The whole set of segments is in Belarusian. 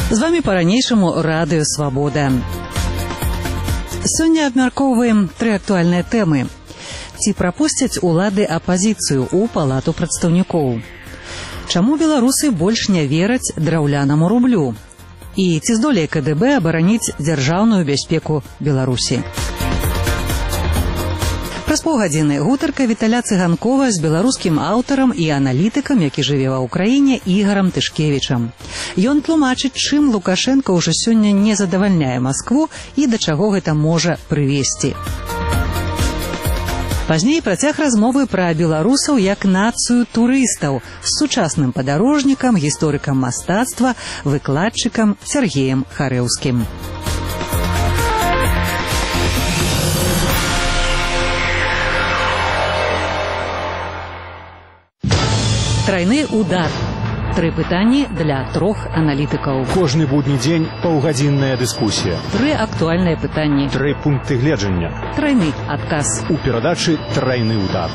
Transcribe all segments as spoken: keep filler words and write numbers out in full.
З вами па-ранейшаму Радыё Свабода. Сёння абмяркоўваем тры актуальныя тэмы. Ці прапусцяць улады апазіцыю ў палату прадстаўнікоў? Чаму беларусы больш не вераць драўлянаму рублю? І ці здолее ка дэ бэ абараніць дзяржаўную бяспеку Беларусі? Праз паўгадзіны гутарка Віталя Цыганкова з беларускім аўтарам і аналітыкам, які жыве ва ўкраіне, Ігарам Тышкевічам. Ён тлумачыць, чым Лукашенко ўжо сёння не задавальняе Маскву і да чаго гэта можа прывесці. Пазней працяг размовы пра беларусаў як нацыю турыстаў з сучасным падарожнікам, гісторыкам мастацтва, выкладчыкам Сергеем Харэўскім. Трайны удар. Тры пытанні для трох аналітыкаў. Кожны будні дзень паўгадзінная дыскусія. Тры актуальныя пытанні. Тры пункты гледжання. Трайны адказ. У перадачы «Трайны удар».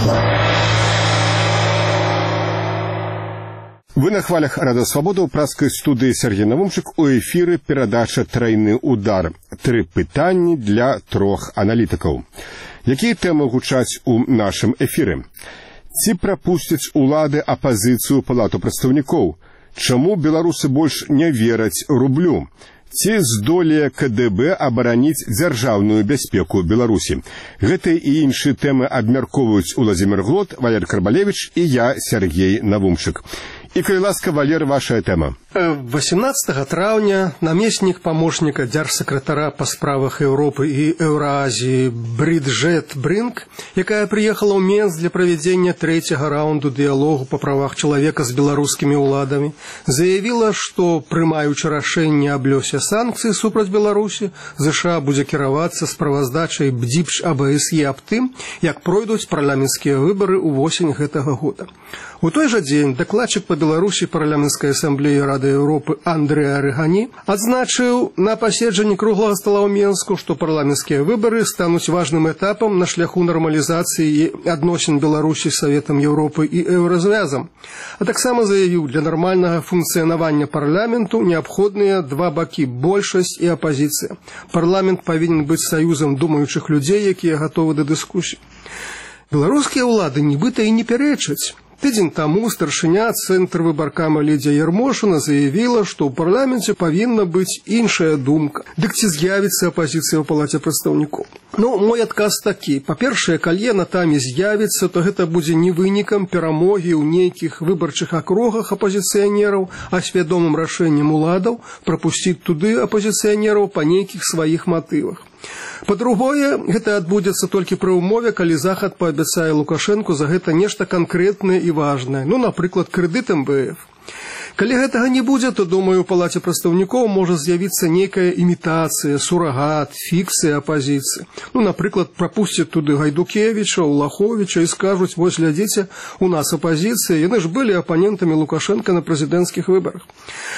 Вы на хвалях Радыё Свабода ў праскай студыі Сергей Навумчык, у эфіры перадача «Трайны удар». Тры пытанні для трох аналітыкаў. Якія тэмы гучаць у нашым эфіры? Ці прапусцяць улады апазіцыю палату прадстаўнікоў? Чаму беларусы больш не вераць рублю? Ці здолее ка дэ бэ абараніць дзяржаўную бяспеку Беларусі? Гэтыя і іншыя тэмы абмяркоўваюць Уладзімір Глот, Валер Карбалевіч і я, Сергей Навумчык. І, калі ласка, Валер, ваша тэма. восемнадцатага траўня намеснік памочніка дзяржсакратара па справах Еўропы і Еўразіі Брыджэт Брынк, якая прыехала ў Менск для правядзення трэцяга раунду дыялогу па правах чалавека з беларускімі ўладамі, заявіла, што, прымаючы рашэнне аб лёсе санкцый супраць Беларусі, ЗША будзе кіравацца справаздачай БДІПШ а бэ эс е аб тым, як пройдуць парламенцкія выбары ў восень гэтага года. У той жа дзень дакладчык па Беларусі парламенцкай асамблеі Рады Еўропы Андрэа Рыгані адзначыў на паседжанні круглага стала ў Менску, што парламенцкія выбары стануць важным этапам на шляху нармалізацыі адносін Беларусі з Саветам Еўропы і Еўразвязам. А таксама заявіў, для нармальнага функцыянавання парламенту неабходныя два бакі – большасць і апазіцыя. Парламент павінен быць саюзам думаючых людзей, якія гатовы да дыскусій. Беларускія ўлады нібыта і не пярэчаць. Тыдзень таму старшыня цэнтр выбаркама Лідзія Ярмошына заявіла, што ў парламенце павінна быць іншая думка. Дык ці з'явіцца апазіцыя ў палаце прадстаўнікоў? Ну, мой адказ такі. Па-першае, калі яна там і з'явіцца, то гэта будзе не вынікам перамогі ў нейкіх выбарчых акругах апазіцыянераў, а свядомым рашэннем уладаў прапусціць туды апазіцыянераў па нейкіх сваіх матывах. Па-другое, гэта адбудзецца толькі пры ўмове, калі Захад паабяцае Лукашэнку за гэта нешта канкрэтнае і важнае, ну, напрыклад, крэдыт эм бэ эф. Калі гэтага не будзе, то, думаю, у палаце прадстаўнікоў можа з'явіцца нейкая імітацыя, сурагат, фікцыя апазіцыі. Ну, напрыклад, прапусцяць туды Гайдукевіча, Улаховіча і скажуць, вось, глядзіце, у нас апазіцыя, яны ж былі апанентамі Лукашэнка на прэзідэнцкіх выбарах.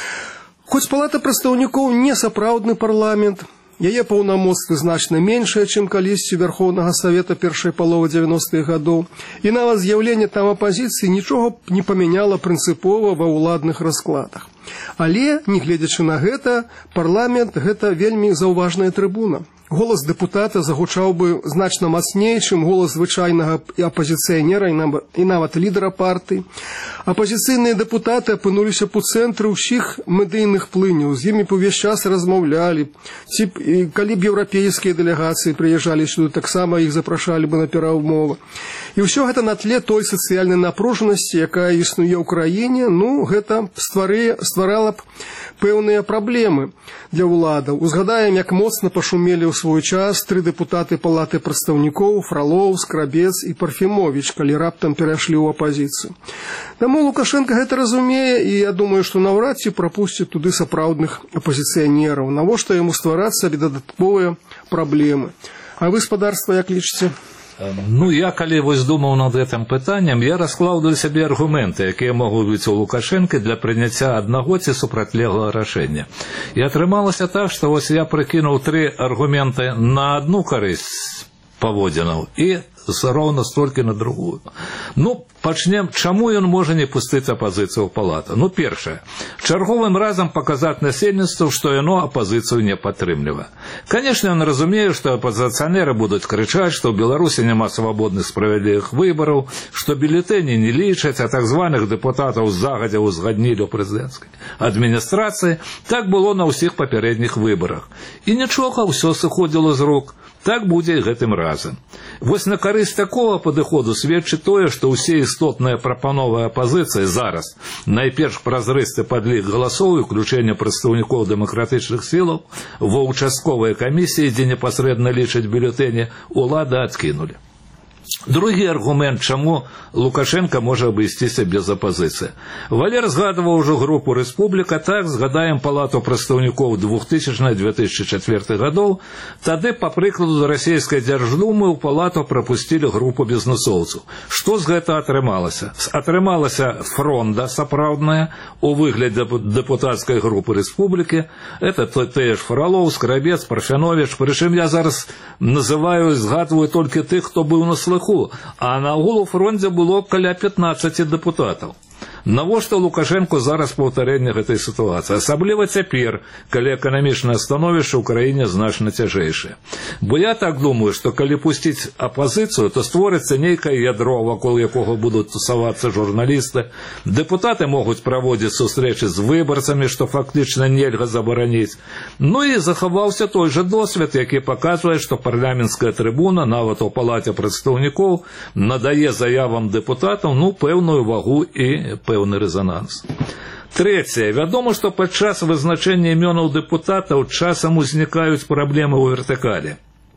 Хоць палата прадстаўнікоў не сапраўдны парламент, яе паўнамоцтвы значна меншыя, чым калісьці Верхоўнага Савета першай паловы дзевяностых гадоў, і нават з'яўленне там апазіцыі нічога б не памяняла прынцыпова ва ўладных раскладах. Але, не гледзячы на гэта, парламент – гэта вельмі заўважная трыбуна. Голас дэпутата загучаў бы значна мацней, чым голас звычайнага апазіцыянера і нават лідара партыі. Апазіцыйныя дэпутаты апынуліся б у цэнтры ўсіх медыйных плыняў, з імі б увесь час размаўлялі. Ці, калі б еўрапейскія дэлегацыі прыязджалі сюды, таксама іх запрашалі бы на перамовы. І ўсё гэта на тле той сацыяльнай напружанасці, якая існуе ў краіне, ну, гэта стварала б пэўныя праблемы для ўладаў. Узгадаем, як моцна пашумелі ў свой час тры дэпутаты палаты прадстаўнікоў Фралоў, Скрабец і Парфімовіч, калі раптам перайшлі ў апазіцыю. Таму Лукашенко гэта разумее, і я думаю, што наўрад ці прапусціць туды сапраўдных апазіцыянераў. Навошта яму ствараць сабе дадатковыя праблемы? А вы, спадарства, як лічыце? Ну, я, калі вось думаў над гэтым пытаннем, я расклаў для сябе аргументы, якія могуць быць у Лукашэнка для прыняцця аднаго ці супрацьлеглага рашэння. І атрымалася так, што вось я прыкінуў тры аргументы на адну карысць паводзінаў і ровно столькі на другую. Ну, пачнем, чаму ён можа не пустыць апазіцыю ў палату? Ну, першае, чарговым разам паказаць насельніцтву, што яно апазіцыю не падтрымлівае. Канешне, ён разумее, што апазіцыянеры будуць крычаць, што ў Беларусі няма свабодных справядлівых выбараў, што бюлетэні не лічаць, а так званых дэпутатаў загадзя ўзгаднілі ў прэзідэнцкай адміністрацыі. Так было на ўсіх папярэдніх выбарах. І нічога, ўсё сыходзіла з рук. Так будзе і гэтым разам. Вось на карысць такого падыходу сведчыць тое, што ўсе істотныя прапановы апазіцыі зараз, найперш празрысты падлік галасоў і ўключэнне прадстаўнікоў дэмакратычных сілаў ва ўчастковыя камісіі, дзе непасрэдна лічаць бюлетэні, улады адкінулі. Другі аргумент, чаму Лукашенко можа абысціся без апазіцыі. Валер згадываў ужо групу «Рэспубліка», так, згадаем палату прадстаўнікоў двухтысячнага — две тысячи четвёртых гадоў. Тады, па прыкладу расійскай дзярждумы, у палату прапусцілі групу бізнесоўцаў. Што з гэта атрымалася? Атрымалася фронда сапраўдная у выглядзе дэпутацкай групы «Рэспублікі». Это тыя ж Фролоў, Скрабец, Парфяновіч. Прычым я зараз называю, згадваю толькі тых, хто быў на слыху. А на агул у фронте было каля пятнадцати депутатов. Навошта Лукашенко зараз паўтарэнне гэтай сітуацыі? Асабліва цяпер, калі эканамічнае становішча ў краіне значна цяжэйшае. Бо я так думаю, што калі пусціць апазіцыю, то створыцца нейкае ядро, вакол якога будуць тусавацца журналісты. Дэпутаты могуць праводзіць сустрэчы з выбарцамі, што фактычна нельга забараніць. Ну і захаваўся той жа досвед, які паказвае, што парламенцкая трыбуна, нават у палаце прадстаўнікоў, надае заявам дэпутатаў, ну, пэўную вагу і пэўны рэзананс. Трэцяе. Вядома, што падчас вызначэння імёнаў дэпутатаў часам узнікаюць праблемы ў вертыкалі.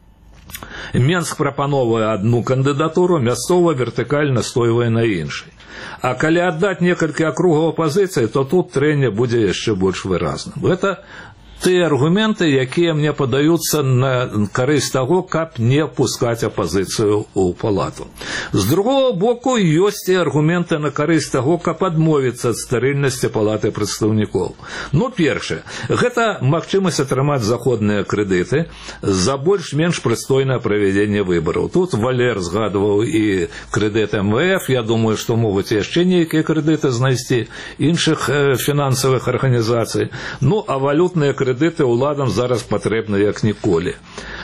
Менск прапановвае адну кандыдатуру, мясцова вертыкаль настойвае на іншай. А калі аддаць некалькі акругаў апазіцыі, то тут трэнне будзе яшчэ больш выразным. Гэта тыя аргументы, якія мне падаюцца на карысць таго, каб не пускаць апазіцыю ў палату. З другого боку, ёсць і аргументы на карысць таго, каб адмовіцца ад стэрыльнасці палаты прадстаўнікоў. Ну, першае, гэта магчымасць атрымаць заходныя крэдыты за больш-менш прыстойнае правядзенне выбараў. Тут Валер згадваў і крэдыт эм вэ эф, я думаю, што могуць яшчэ нейкія крэдыты знайсці іншых фінансавых арганізацый. Ну, а валютныя крэдыты крэдыты ўладам зараз патрэбны як ніколі.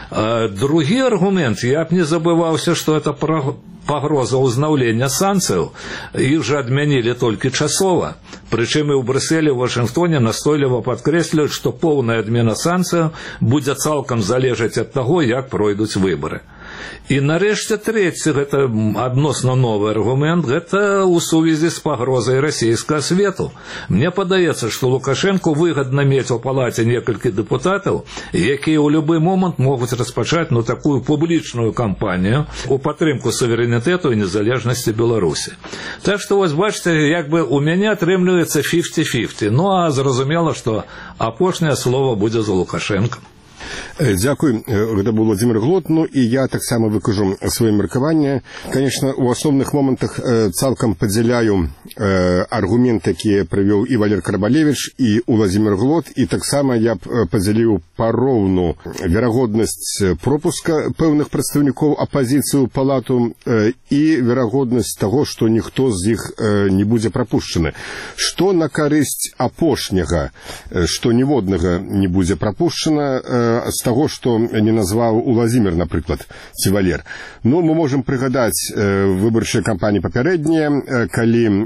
Другі аргумент, я б не забываўся, што это пагроза ўзнаўлення санкцыяў. Іх жа адмянілі толькі часова. Прычым і ў Брюсселі, ў Вашынгтоне настойліва падкрэсліваюць, што поўная адмена санкцыяў будзе цалкам залежаць ад таго, як пройдуць выбары. І нарэшце трэці, гэта адносна новы аргумент, гэта ў сувязі з пагрозай расійскага свету. Мне падаецца, што Лукашенко выгадна мець у палаце некалькі дэпутатаў, якія ў любы момант могуць распачаць ну, такую публічную кампанію у падтрымку суверэнітэту і незалежнасці Беларусі. Так што, вось бачыце, як бы у мяне атрымліваецца пяцьдзесят на пяцьдесят. Ну, а зразумела, што апошняе слово будзе за Лукашенком. Дзякуй, гэта быў Владзімир Глот, ну і я таксама выкажу сваё меркаванне. Конечно, у асноўных момантах цалкам падзяляю аргументы, якія прывёў і Валер Карбалевіч, і Владзімир Глот, і таксама я б падзяліў пароўну верагоднасць пропуска пэўных прадстаўнікоў апазіцыі ў палату і верагоднасць таго, што ніхто з іх не будзе прапушчаны. Што на карысць апошняга, што ніводнага не будзе прапушчана, з таго, што не назваў Владзімир, напрыклад, ці Валер. Ну, мы можам прыгадаць выбарчыя кампаніі папярэднія, калі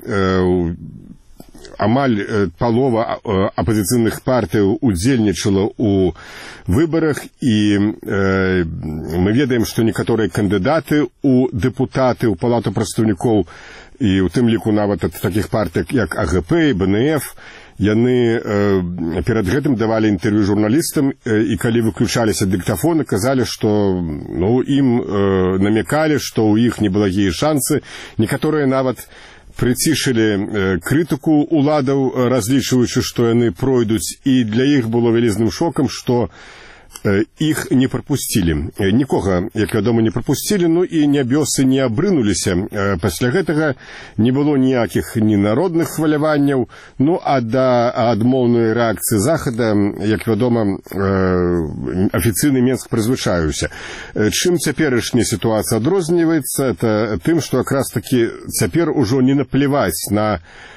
амаль палова апазіцыйных партыяў удзельнічала ў выбарах, і мы ведаем, што некаторыя кандыдаты ў дэпутаты, ў палату прадстаўнікоў, і ў тым ліку нават ад такіх партый, як а гэ пэ і бэ эн эф, яны э, перад гэтым давалі інтэрв'ю журналістам, э, і калі выключаліся дыктафоны, казалі, што ну, ім э, намякалі, што ў іх неблагія шансы. Некаторыя нават прыцішылі э, крытыку уладаў, разлічваючы, што яны пройдуць, і для іх было вялізным шокам, што іх не прапусцілі. Нікога, як вядома, не прапусцілі, ну і нябёсы не абрынуліся. Пасля гэтага не было ніякіх ні народных хваляванняў, ну а да адмоўнай рэакцыі Захада, як вядома, афіцыйны Менск прызвычаіўся. Чым цяперашняя сітуацыя адрозніваецца, это тым, што якраз такі цяпер ужо не наплеваць на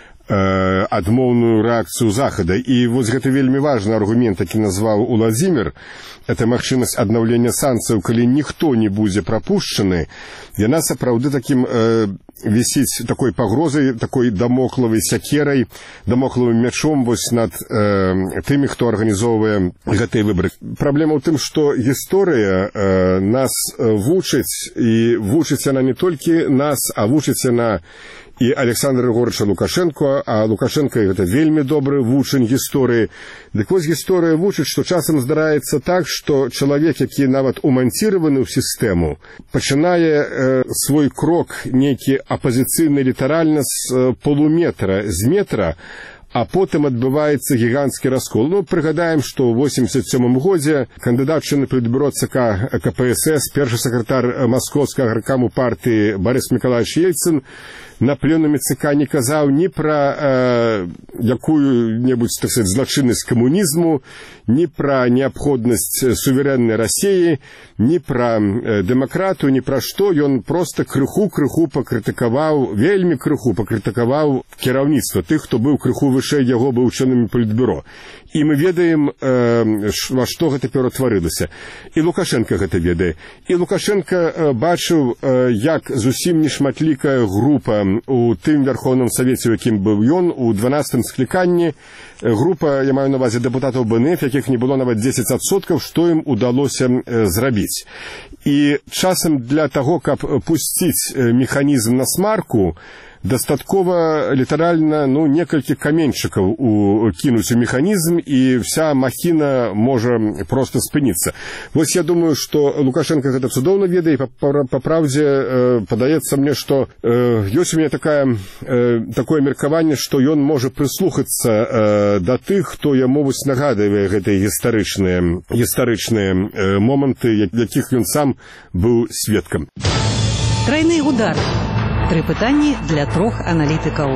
адмоўную рэакцыю Захада. І вось гэта вельмі важны аргумент, які назваў Уладзімір, это магчымасць аднаўлення санкцыяў, калі ніхто не будзе прапушчаны. Яна сапраўды такім э, вісіць такой пагрозай, такой дамоклавай сякерай, дамоклавым мячом вось над э, тымі, хто арганізоўвае гэтыя выбары. Праблема ў тым, што гісторыя э, нас вучыць, і вучыць яна не толькі нас, а вучыць яна і Александра Григорьевича Лукашенко, а Лукашенко гэта вельмі добры вучань гісторыі. Дык вось гісторыя вучыць, што часам здараецца так, што чалавек, які нават уманціраваны ў сістэму, пачынае э, свой крок нейкі апазіцыйны літаральна з э, полуметра, з метра, а потым адбываецца гіганцкі раскол. Ну, прыгадаем, што ў восемьдесят сёмым годзе кандыдат чынны палітбюро ЦК КПСС, першы сакратар маскоўскага гаркаму партыі Борис Миколаевич Ельцин на пленуме ЦК не казаў ні пра э, якую-небудзь, так сказать, злачыннасць камунізму, ні пра неабходнасць суверэннай Расіі, ні пра э, дэмакратыю, ні пра што. Ён проста крыху-крыху пакрытыкаваў, вельмі крыху пакрытыкаваў кіраўніцтва тых, хто быў крыху вышэй яго, быў членамі палітбюро. І мы ведаем, э, ва што гэта ператварылася. І Лукашенко гэта ведае. І Лукашенко э, бачыў, э, як зусім нешматлікая група у тым Верховным Савеце, у якім быў ён, у дванаццатым скліканні, група, я маю на увазе дэпутатаў БНФ, якіх не было нават дзесяць адсоткаў, што ім удалося э, зрабіць. І часам для таго, каб пусціць механізм на смарку, дастаткова літаральна, ну, некалькі каменьчыкаў у, кінуць у механізм, і вся махіна можа проста спыніцца. Вось я думаю, што Лукашенко гэта цудоўна ведае, і па, па, па праўдзе э, падаецца мне, што э, ёсць у мяне такая, э, такое меркаванне, што ён можа прыслухацца э, да тых, хто яму вось нагадывае гэтыя гістарычныя, гістарычныя э, моманты, якіх ён сам быў сведкам. Тройны удар. Тры пытанні для трох аналітыкаў.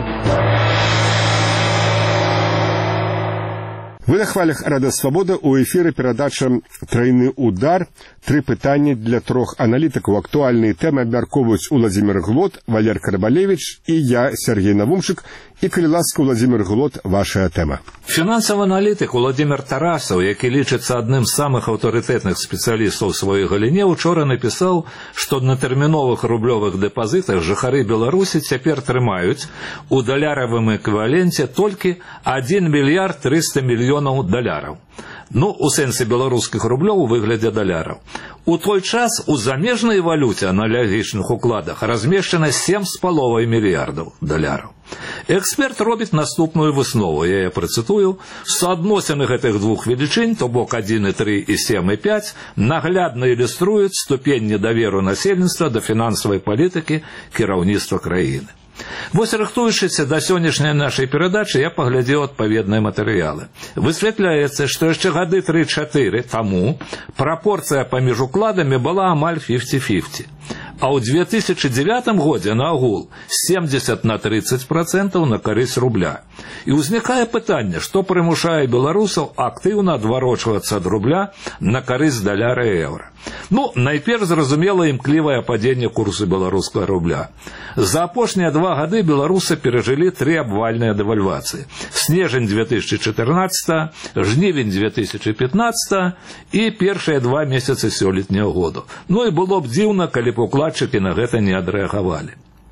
Вы на хвалях Радыё Свабода, у эфіры перадача «Тройны удар». Тры пытанні для трох аналітыкаў. Актуальныя тэмы абмяркоўваюць Уладзімір Глот, Валер Карбалевич і я, Сергей Навумшык. І, калі ласка, Уладзімір Глот, вашая тэма. Фінансавы аналітык Уладзімір Тарасаў, які лічыцца адным з самых аўтарытэтных спецыялістаў у сваёй галіне, учора напісаў, што на тэрміновых рублёвых дэпазітах жыхары Беларусі цяпер трымаюць у даляравым эквіваленце толькі адзін мільярд трыста мільёнаў даляраў. Ну, у сэнсе беларускіх рублёў у выглядзе даляраў. У той час у замежнай валюце аналагічных укладах размешчана сем з паловай мільярдаў даляраў. Эксперт робіць наступную выснову, я яе працытую. Суадносіны гэтых двух велічынь, то бок адзін і тры і сем і пяць, наглядна ілюструюць ступень недаверу насельніцтва да фінансавай палітыкі кіраўніцтва краіны. Вось, рыхтуючыся да сённяшняй нашай перадачы, я паглядзеў адпаведныя матэрыялы. Высвятляецца, што яшчэ гады тры-чатыры таму прапорцыя паміж укладамі была амаль пяцьдзясят на пяцьдзясят. А ў две тысячи дзевятым годзе на агул семьдесят на тридцать процентов на карысць рубля. І ўзнікае пытанне, што прымушае беларусаў актыўна адварочвацца ад рубля на карысць даляра і еўра. Ну, найперш зразумела імклівае падзенне курсу беларускага рубля. За апошнія два гады беларусы перажылі тры абвальныя дэвальвацыі. Снежань две тысячи четырнадцатого, жнівень две тысячи пятнадцатого і першыя два месяцы сёлетняга году. Ну і было б дзіўна, калі б укладчыкі на гэта не адрэагавалі.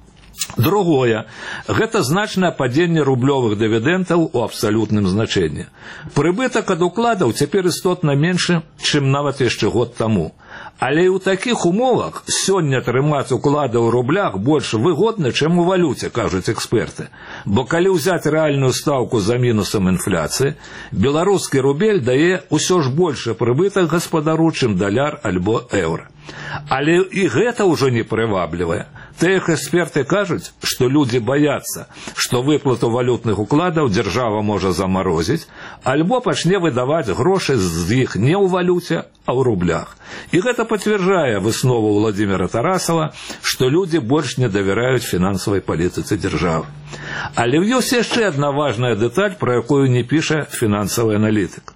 Другое, гэта значнае падзенне рублёвых дывідэнтаў у абсалютным значэнні. Прыбытак ад укладаў цяпер істотна меншы, чым нават яшчэ год таму. Але і ў такіх умовах сёння трымаць уклады ў рублях больш выгодна, чым у валюце, кажуць эксперты. Бо калі ўзяць рэальную стаўку за мінусам інфляцыі, беларускі рубель дае ўсё ж большы прыбытак гаспадару, чым даляр альбо еўра. Але і гэта ўжо не прываблівае. Тых эксперты кажуць, што людзі баяцца, што выплату валютных укладаў дзяржава можа замарозіць, альбо пачне выдаваць грошы з іх не ў валюце, а ў рублях. І гэта пацвярджае выснову Владимира Тарасова, што людзі больш не давяраюць фінансавай палітыцы дзяржавы. Але ёсць яшчэ адна важная дэталь, пра якую не піша фінансавы аналітык.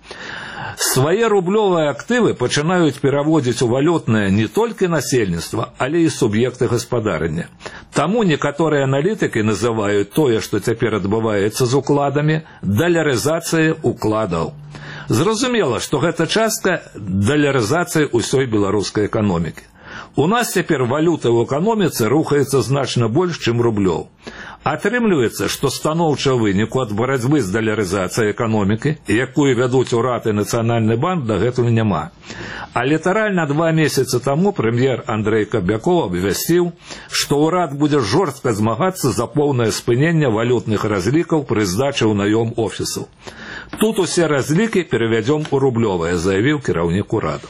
Свае рублёвыя актывы пачынаюць пераводзіць у валютнае не толькі насельніцтва, але і суб'екты гаспадарання. Таму некаторыя аналітыкі называюць тое, што цяпер адбываецца з укладамі, далярызацыяй укладаў. Зразумела, што гэта частка далярызацыі ўсёй беларускай эканомікі. У нас цяпер валюта ў эканоміцы рухаецца значна больш, чым рублёў. Атрымліваецца, што станоўча выніку ад барацьбы з далярызацыяй эканомікі, якую вядуць урад і Нацыянальны банк, дагэтуль няма. А літаральна два месяцы таму прэм'ер Андрэй Кабякоў абвясціў, што ўрад будзе жорстка змагацца за поўнае спыненне валютных разлікаў пры здачы ў наём офісаў. Тут усе разлікі перавядзём у рублёвыя, заявіў кіраўнік ураду.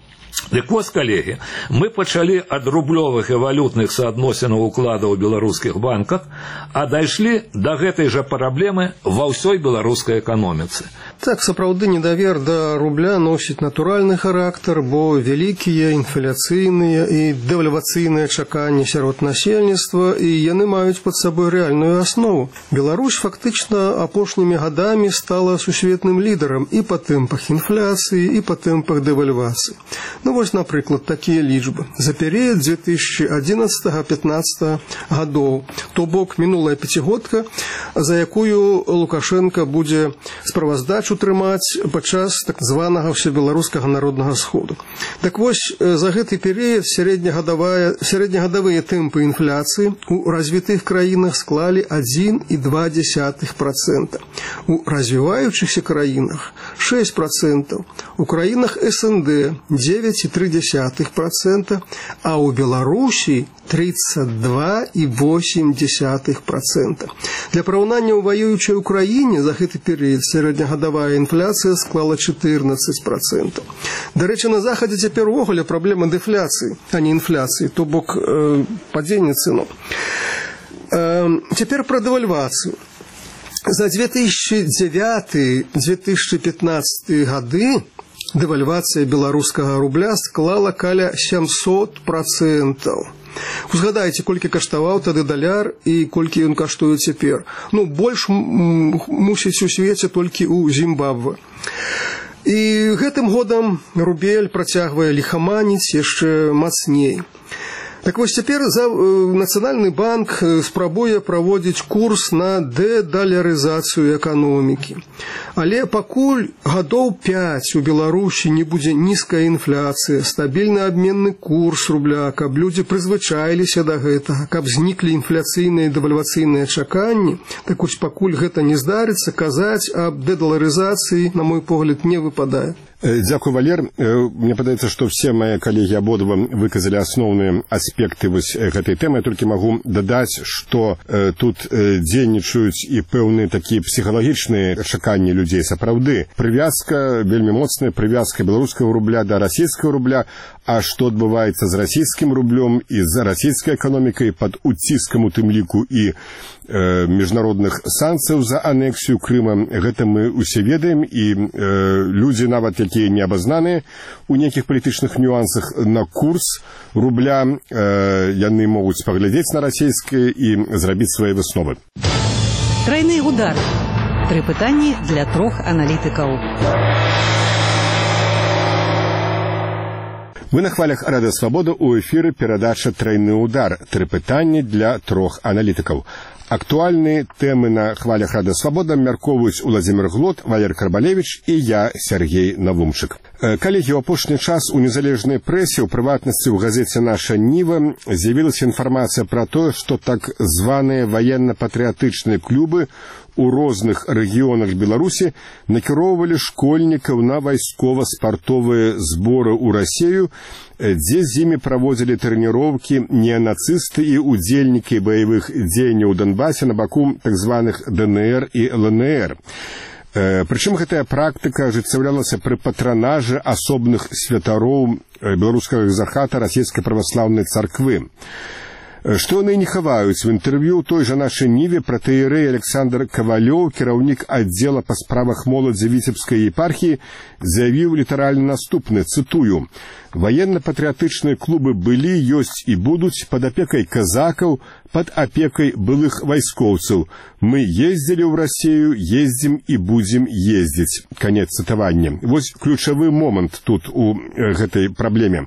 Дык вось, калегі, мы пачалі ад рублёвых і валютных суадносінаў укладаў у беларускіх банках, а дайшлі да гэтай жа праблемы ва ўсёй беларускай эканоміцы. Так, сапраўды недавер да рубля носіць натуральны характар, бо вялікія інфляцыйныя і дэвальвацыйныя чаканні сярод насельніцтва, і яны маюць пад сабой рэальную аснову. Беларусь фактычна апошнімі гадамі стала сусветным лідарам і па тэмпах інфляцыі, і па тэмпах дэвальвацыі. Ну, вось, напрыклад, такія лічбы. За перыяд две тысячи одиннадцатого — пятнадцатого гадоў, то бок мінулая пяцігодка, за якую Лукашенко будзе справаздачу трымаць падчас так званага ўсебеларускага народнага сходу. Так вось, за гэты перыяд сярэднегадавыя тэмпы інфляцыі у развітых краінах склалі адзін і два дзесятых процента. У развіваючыхся краінах шесть процентов, у краінах эс эн дэ девять и три десятых процента, а у Беларуси тридцать два и восемь десятых процента. Для параўнання ў ваюючай Украіне за гэты перыяд сярэднегадавая інфляцыя склала четырнадцать процентов. Дарэчы, на захадзе цяпер увогуле праблема дэфляцыі, а не інфляцыі, то бок э, падзення цэну. Э, цяпер пра дэвальвацыю. За две тысячи девятый — две тысячи пятнадцатый гады дэвальвацыя беларускага рубля склала каля семьсот процентов. Узгадайце, колькі каштаваў тады даляр і колькі ён каштуе цяпер. Ну, больш мусіць у свеце толькі ў Зімбабве. І гэтым годам рубель працягвае ліхаманіць яшчэ мацней. Так вось цяпер за, э, Нацыянальны банк спрабуе праводзіць курс на дэдалярызацыю эканомікі. Але пакуль гадоў пяць у Беларусі не будзе нізкая інфляцыя, стабільны абменны курс рубля, каб людзі прызвычаіліся да гэтага, каб зніклі інфляцыйныя і дэвальвацыйныя чаканні, так вось пакуль гэта не здарыцца, казаць аб дэдаларызацыі, на мой погляд, не выпадае. Дзякуй, Валер. Мне падаецца, што все мае калегі абодва выказалі асноўныя аспекты вось гэтай тэмы. Я толькі магу дадаць, што э, тут э, дзейнічаюць і пэўныя такія псіхалагічныя чаканні людзей. Сапраўды, прывязка, вельмі моцная прывязка беларускага рубля да расійскага рубля, а што адбываецца з расійскім рублём і з расійскай эканомікай пад уціскам у тым ліку і э, міжнародных санкцыяў за анексію Крыма, гэта мы усе ведаем, і э, людзі нават якія не абазнаныя у нейкіх палітычных нюансах на курс рубля, э, яны могуць паглядзець на расійскае і зрабіць свае высновы. Тройны удар. Тры пытанні для трох аналітыкаў. Вы на хвалях Радыё Свабода, у эфіры перадача «Тройны удар». Тры пытанні для трох аналітыкаў. Актуальныя тэмы на хвалях Радыё Свабода мяркоўваюць Уладзімір Глот, Валер Карбалевіч і я, Сергей Навумчык. Калегі, у апошні час у незалежнай прэсе, у прыватнасці ў газеце «Наша Ніва» з'явілася інфармацыя пра тое, што так званыя ваенна-патрыятычныя клубы у розных рэгіёнах Беларусі накіроўвалі школьнікаў на вайскова-спартовыя зборы ў Расею, дзе з імі праводзілі трэніроўкі неанацысты і удзельнікі баявых дзеянняў у Донбасе на баку так званых дэ эн эр і эл эн эр. Прычым гэтая практыка ажыццяўлялася пры патранажы асобных святароў беларускага экзархата расійскай праваслаўнай царквы. Што яны не хаваюць. В інтэрв'ю той жа нашай Ніве пратэерэй Александр Кавалёў, кіраўнік аддзела па справах моладзі Віцебскай епархіі, заявіў літаральна наступны, цытую: «Военно-патриотычные клубы были, есть и будут под опекой казаков, под опекой былых войсковцев. Мы ездили в Россию, ездим и будем ездить». Конец цитования. Вот ключевой момент тут у э, этой проблеме.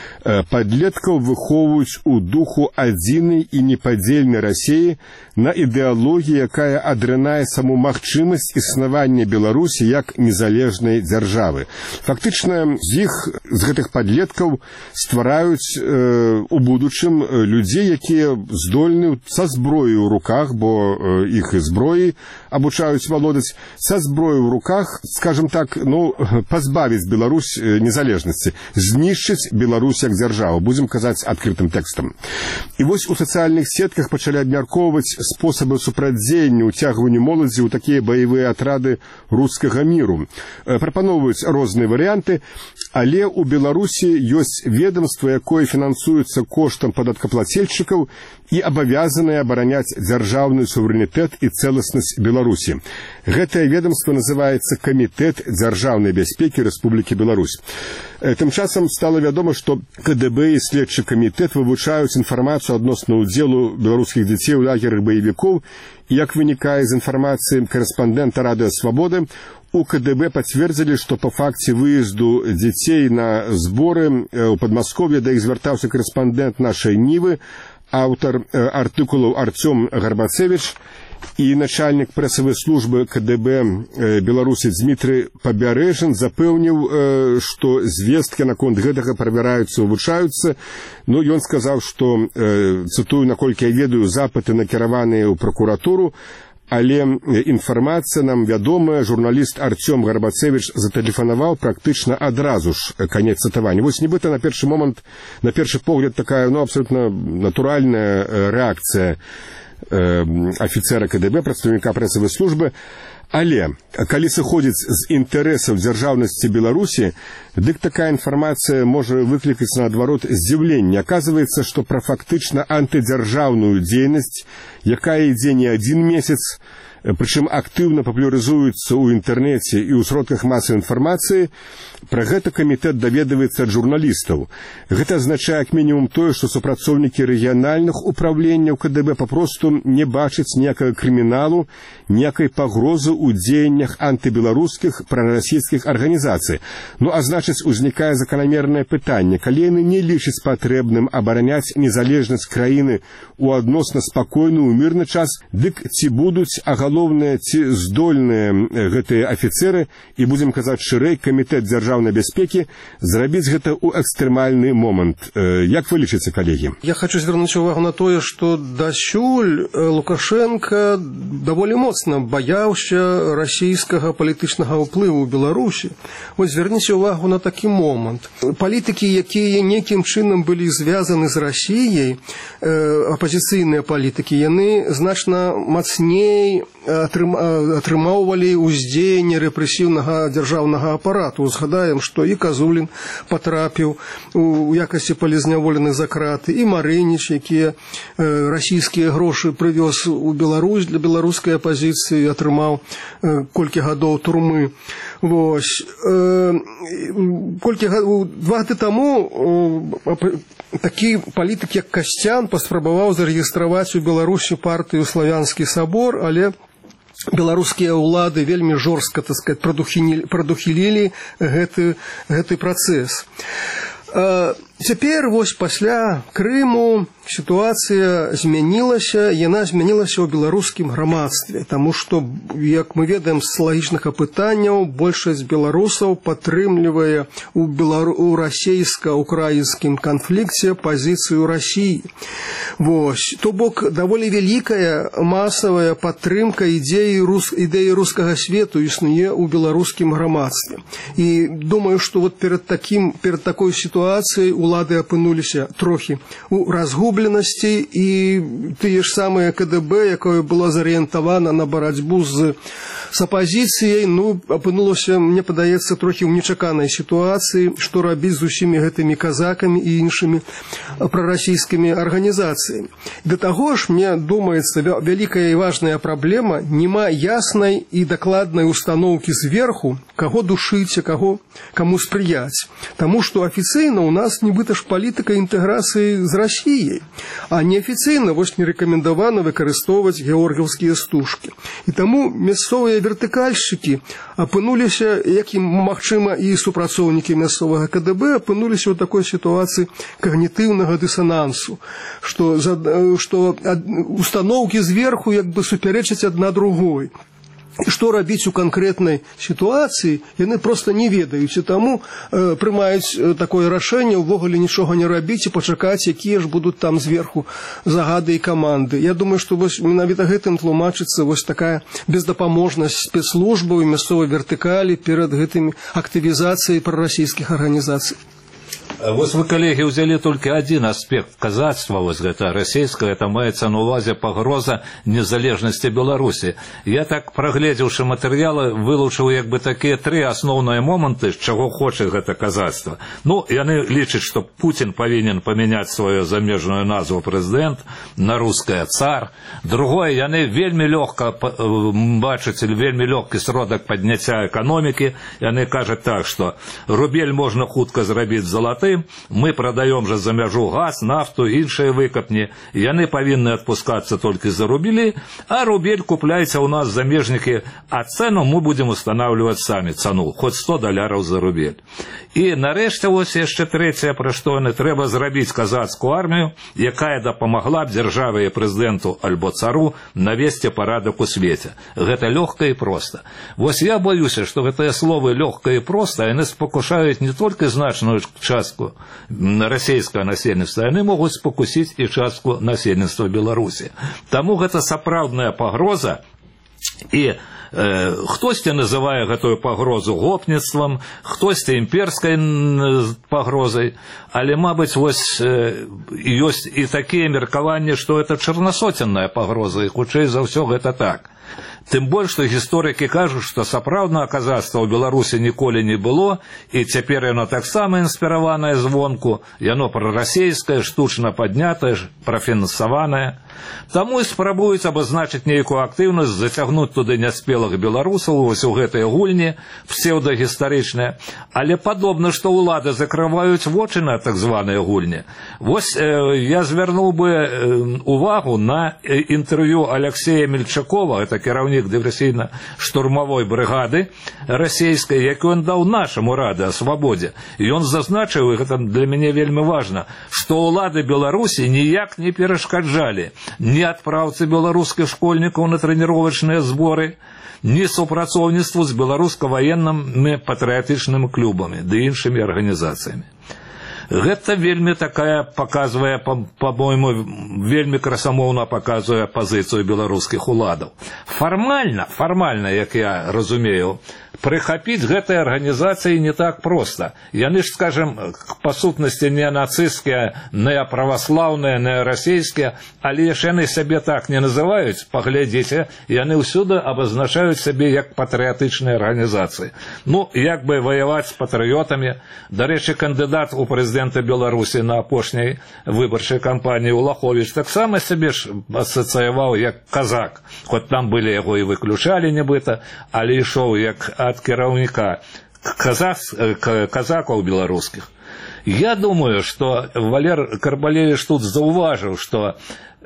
Подлеткаў выхоўваюць у духу адзінай і непадзельнай Расіі на ідэалогіі, якая адрынае саму магчымасць існавання Беларусі як незалежнай дзяржавы. Фактычна, з іх, з гэтых падлеткаў ствараюць э, у будучым людзей, якія здольны са зброяй у руках, бо э, іх і зброі абучаюць валодаць, са зброяй у руках, скажем так, ну, пазбавіць Беларусь незалежнасці, знішчыць Беларусь як дзяржаву, будзем казаць адкрытым тэкстам. І вось у сацыяльных сетках пачалі абмяркоўваць спосабы супрацьдзеяння ўцягвання моладзі ў такія баявыя атрады рускага міру. Прапаноўваюць розныя варыянты, але ў Беларусі ёсць ведомства, якое фінансуецца коштам падаткаплацельшчыкаў і абавязанае абараняць дзяржаўны суверэнітэт і цэласнасць Беларусі. Гэтае ведомство называецца Камітэт дзяржаўнай бяспекі Рэспублікі Беларусь. Тым часам стала вядома, што КДБ і следчы камітэт вывучаюць інфармацыю адносна ўдзелу беларускіх дзяцей у лагерах баевікоў, і, як вынікае з інфармацыі карэспандэнта Радыё Свабоды, у КДБ пацвердзілі, што па факце выезду дзяцей на зборы ў Падмасков'я, да іх звяртаўся карэспандэнт нашай Нівы, аўтар артыкулаў Арцём Гарбацевіч, і начальнік прэсавай службы КДБ Беларусі Дмітрый Пабярэжын запэўніў, што звесткі наконт гэтага правяраюцца, вывучаюцца. Ну, ён сказаў, што, цытую, наколькі я ведаю, запыты накіраваныя ў пракуратуру, але інфармацыя нам вядомая. Журналіст Арцём Гарбацевіч затэлефанаваў практычна адразу ж, канец цытавання. Вось нібыта на першы момант, на першы погляд, такая, ну, абсолютна натуральная рэакцыя афіцера КДБ, прадстаўніка прэсавай службы. Але, калі сыходзіць з інтарэсаў дзяржаўнасці Беларусі, дык такая інфармацыя можа выклікаць наадварот здзіўленне. Аказваецца, што пра фактычна антыдзяржаўную дзейнасць, якая ідзе не адзін месяц, прычым актыўна папулярызуецца ў інтэрнэце і ў сродках масавай інфармацыі, пра гэта камітэт даведваецца ад журналістаў. Гэта азначае, як мінімум, тое, што супрацоўнікі рэгіянальных упраўленняў КДБ папросту не бачаць ніякага крыміналу, ніякай пагрозы ў дзеяннях антыбеларускіх прарасійскіх арганізацый. Ну, а значыць, узнікае заканамернае пытанне, калі яны не лічаць патрэбным абараняць незалежнасць краіны ў адносна спакойны ў мірны час, дык ці будуць, а галоўнае, ці здольныя гэтыя афіцеры, і будзем казаць шырэй, камітэт дзяржаўнай бяспекі, зрабіць гэта ў экстрэмальны момант. Як вы лічыце, калегі? Я хочу звярнуць увагу на тое, што дасюль Лукашенко даволі моцна баяўся расійскага палітычнага ўплыву ў Беларусі. Вось звярніце увагу на такі момант. Палітыкі, якія некім чынам былі звязаны з Расіяй, апазіцыйныя палітыкі, яны значна мацней атрымаўвалі ўздзеянне рэпрэсіўнага дзяржаўнага апарату. Згадаем, што і Казулін патрапіў у якасці палізняволеных за краты, і Марыніч, якія расійскія грошы прывёз у Беларусь для беларускай апазіцыі, атрымаў колькі гадоў турмы. Вось. Колькі гадоў, два гады таму такі палітык, як Касцян, паспрабаваў зарэгістраваць у Беларусі партыю Славянскі сабор, але беларускія ўлады вельмі жорстка, так сказать, прадухілілі гэты, гэты працэс. Цяпер, вось пасля Крыму, сітуацыя змянілася, яна змянілася ў беларускім грамадстве, таму што, як мы ведаем з лагічных апытанняў, большасць беларусаў падтрымлівае ў, белару... ў расійска-украінскім канфлікце пазіцыю Расіі. Вось, то бок, даволі вялікая масавая падтрымка ідэі, рус... ідэі рускага свету існуе ў беларускім грамадстве. І думаю, што вот перад, такім, перад такой сітуацыяй улады апынуліся трохі у разгубленасці, і тыя ж самыя КДБ, якое было зарыентавана на барацьбу з С апозіцыяй, ну, апынулася, мне падаецца, трохі ў нечаканай сітуацыі, што рабіць з усімі гэтымі казакамі і іншымі прарасійскімі арганізацыямі. Да таго ж, мне думаецца, вялікая і важная праблема, няма яснай і дакладнай установкі зверху, каго душыць, каго, каму спрыяць. Таму што афіцыйна ў нас нібыта ж палітыка інтэграцыі з Расіяй, а неафіцыйна вось не рэкамендавана выкарыстоўваць георгіўскія стужкі. І таму мясцовыя вертыкальшчыкі апынуліся, як і, магчыма, і супрацоўнікі мясцовага ка дэ бэ апынуліся ў такой сітуацыі когнітыўнага дысанансу, што, што установкі зверху як бы супярэчаць адна другой. І што рабіць у канкрэтнай сітуацыі, яны проста не ведаюць, і таму э, прымаюць такое рашэнне ўвогуле нічога не рабіць і пачакаць, якія ж будуць там зверху загады і каманды. Я думаю, што вось менавіта гэтым тлумачыцца вось такая бездапаможнасць спецслужбаў і мясцовай вертыкалі перад гэтымі актывізацыяй прарасійскіх арганізацый. Вось вы, коллеги, взяли только один аспект казацтва, вось гэта расійскае, это маецца на увазе пагроза незалежнасці Беларусі. Я так, прагледзеўшы матэрыялы, вылучыў як бы такія тры асноўныя моманты, з чаго хоча гэта казацтва. Ну, яны лічаць, што Путін павінен памяняць сваю замежную назву прэзідэнт на рускае цар. Другое, яны вельмі лёгка бачаць, вельмі лёгкі сродак падняцця эканомікі. Яны кажуць так, што рубель можна хутка зрабіць залатым, мы прадаём жа за мяжу газ, нафту, іншыя выкапні, яны павінны адпускацца толькі за рубелі, а рубель купляйце ў нас замежнікі, а цэну мы будзем устанавливаць самі, цану, хоць сто даляраў за рубель. І нарэшце вось яшчэ трэцяе, пра што яны трэба зрабіць казацкую армію, якая дапамагла б дзяржаве і прэзідэнту альбо цару навесці парадак у свеце. Гэта лёгка і проста. Вось я баюся, што гэтыя словы лёгка і проста, яны спакушаюць не толькі значную частку расійскага насельніцтва, яны могуць спакусіць і частку насельніцтва Беларусі. Таму гэта сапраўдная пагроза, і э, хтосьці называе гэтую пагрозу гопніцтвам, хтосьці імперскай пагрозай, але, мабыць, вось э, ёсць і такія меркаванні, што это чарнасоценная пагроза, і хутчэй за ўсё гэта так. Тым больш, што гісторыкі кажуць, што сапраўднага казацтва ў Беларусі ніколі не было, і цяпер яно таксама інспіраванае звонку, яно прарасійскае, штучна паднятае, прафінансаванае. Таму і спрабуюць абазначыць нейкую актыўнасць, зацягнуць туды няспелых беларусаў вось у гэтыя гульні псеўдагістарычныя, але падобна, што ўлады закрываюць вочы на так званыя гульні. Вось э, я звярнуў бы э, увагу на інтэрв'ю Алексея Мельчакова, это кіраўнік дыверсійна-штурмавой брыгады расійскай, які ён даў нашаму рады о свабодзе. І ён зазначыў, і гэта для мяне вельмі важна, што ўлады Беларусі ніяк не перашкаджалі ні адпраўцы беларускіх школьнікаў на трэніровачныя зборы, ні супрацоўніцтву з беларуска-ваеннымі патрыятычнымі клубамі ды іншымі арганізацыямі. Гэта вельмі такая паказвае, па-мойму, вельмі красамоўна паказвае пазіцыю беларускіх уладаў. Фармальна, фармальна, як я разумею, прыхапіць гэтай арганізацыі не так проста. Яны ж, скажем, па сутнасці не нацысцкія, не праваслаўныя, не расійскія, але ж яны сябе так не называюць, паглядзіце, яны ўсюды абазначаюць сябе як патрыятычныя арганізацыі. Ну, як бы ваяваць з патрыётамі. Дарэчы, кандыдат у прэзідэнта Беларусі на апошняй выбарчай кампаніі Улаховіч таксама сябе ж асацыяваў як казак, хоць там былі яго і выключалі нібыта, але ішоў як ад кіраўніка казакаў беларускіх. Я думаю, што Валер Карбалевіч тут заўважыў, што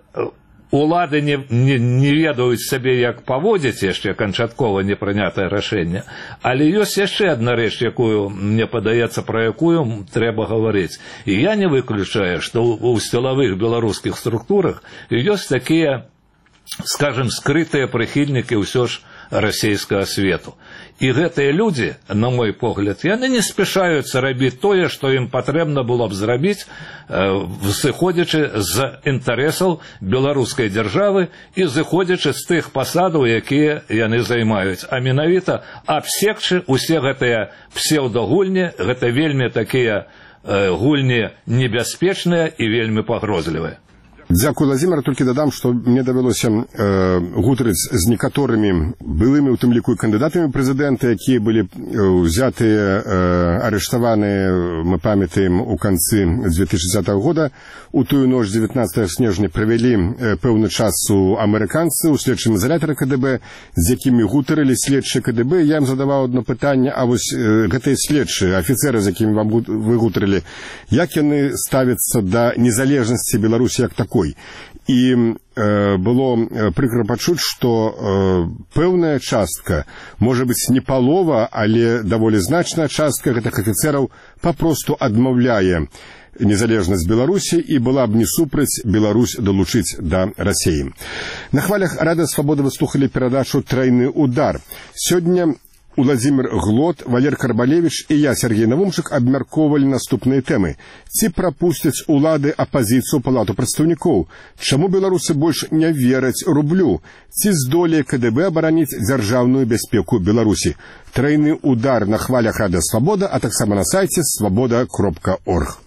улады не, не, не ведаюць сабе, як паводзіць яшчэ канчаткова не прынятае рашэнне, але ёсць яшчэ адна рэч, якую, мне падаецца, пра якую трэба гаварыць. І я не выключаю, што ў сілавых беларускіх структурах ёсць такія, скажем, скрытыя прыхільнікі ўсё ж расійскага свету. І гэтыя людзі, на мой погляд, яны не спяшаюцца рабіць тое, што ім патрэбна было б зрабіць, зыходзячы з інтарэсаў беларускай дзяржавы і зыходзячы з тых пасадаў, якія яны займаюць. А менавіта абсекчы усе гэтыя псеўдагульні, гэта вельмі такія гульні небяспечныя і вельмі пагрозлівыя. Дзякую, Владимир. Толькі дадам, што мне давялося э, гутарыць з некаторымі былымі, у тым ліку і кандыдатамі прэзідэнта, якія былі ўзятыя, э, арыштаваныя, мы памятаем, у канцы две тысячи десятого года. У тую ноч дзевятнаццатага снежня правялі э, пэўны час у амерыканцы, у следчым ізалятары КДБ, з якімі гутарылі следчыя КДБ. Я ім задаваў одно пытанне, а вось э, гэтыя следчыя, афіцэры, з якімі вам вы гутарылі, як яны ставяцца да незалежнасці Беларусі як такой? І э, было прыкра пачуць, што э, пэўная частка, можа быць, не палова, але даволі значная частка гэтых афіцэраў папросту адмаўляе незалежнасць Беларусі і была б не супраць Беларусь далучыць да Расіі. На хвалях Радыё Свабода вы слухалі перадачу «Трайны удар». Сёння Владимир Глот, Валер Карбалевич і я, Сергей Навумчык, абмяркоўвалі наступныя тэмы. Ці прапусцяць улады апазіцыю Палату прадстаўнікоў? Чаму беларусы больш не вераць рублю? Ці здолее КДБ абараніць дзяржаўную бяспеку Беларусі? Трайны удар на хвалях Радыё Свабода, а таксама на сайце свабода кропка орг.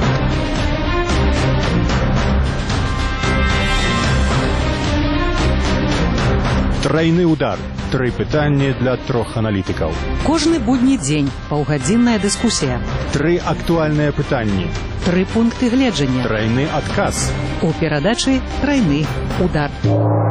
Трайны удар. Тры пытанні для трох аналітыкаў. Кожны будні дзень паўгадзінная дыскусія. Тры актуальныя пытанні. Тры пункты гледжання. Трайны адказ. У перадачы «Трайны удар».